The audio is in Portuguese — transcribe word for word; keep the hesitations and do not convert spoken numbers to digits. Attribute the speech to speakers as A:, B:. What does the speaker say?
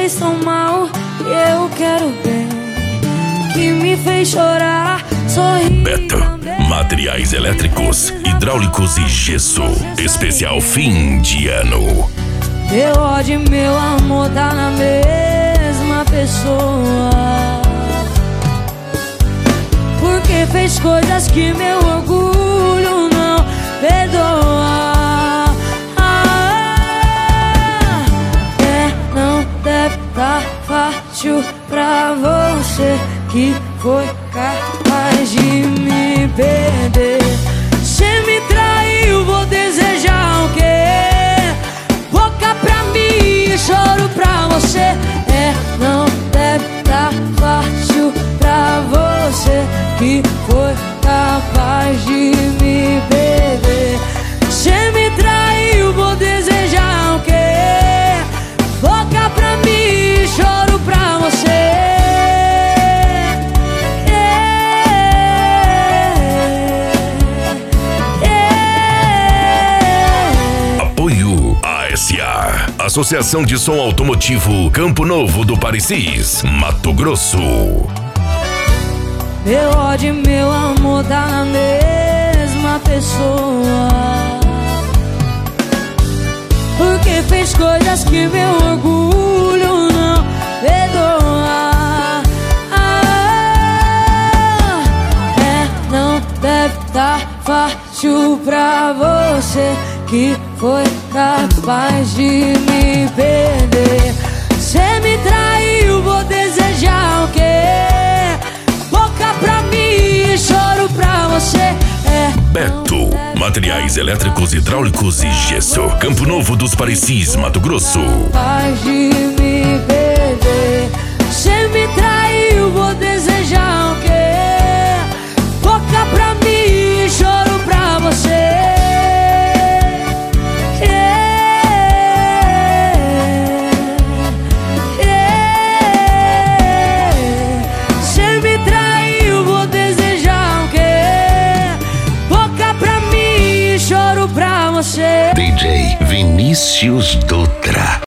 A: fez tão mal, eu quero bem, que me fez chorar, sorrir.
B: Beto, materiais elétricos, hidráulicos e gesso. Especial fim de ano.
A: Meu ódio e meu amor tá na mesma pessoa, porque fez coisas que meu orgulho não perdoa. Ah, é, não deve tá fácil pra você, que foi capaz de me perder. Cê me traiu, vou desejar o quê? Boca pra mim, choro pra você. É, não deve tá fácil pra você, que foi capaz de me perder. Cê me traiu, vou desejar o quê? Boca pra mim, choro pra você.
B: A S A, Associação de Som Automotivo Campo Novo do Parecis, Mato Grosso.
A: Meu ódio e meu amor tá na mesma pessoa, porque fez coisas que meu orgulho não perdoa. Ah, é, não deve tá fácil pra você, que foi capaz de me perder. Cê me traiu, vou desejar o quê? Boca pra mim, choro pra você. É,
B: Beto, materiais elétricos, hidráulicos e gesso. Campo Novo dos Parecis, Mato Grosso.
A: capaz de me perder. Cê me traiu, vou desejar o quê? Boca pra mim, choro pra você.
B: D J Vinícius Dutra.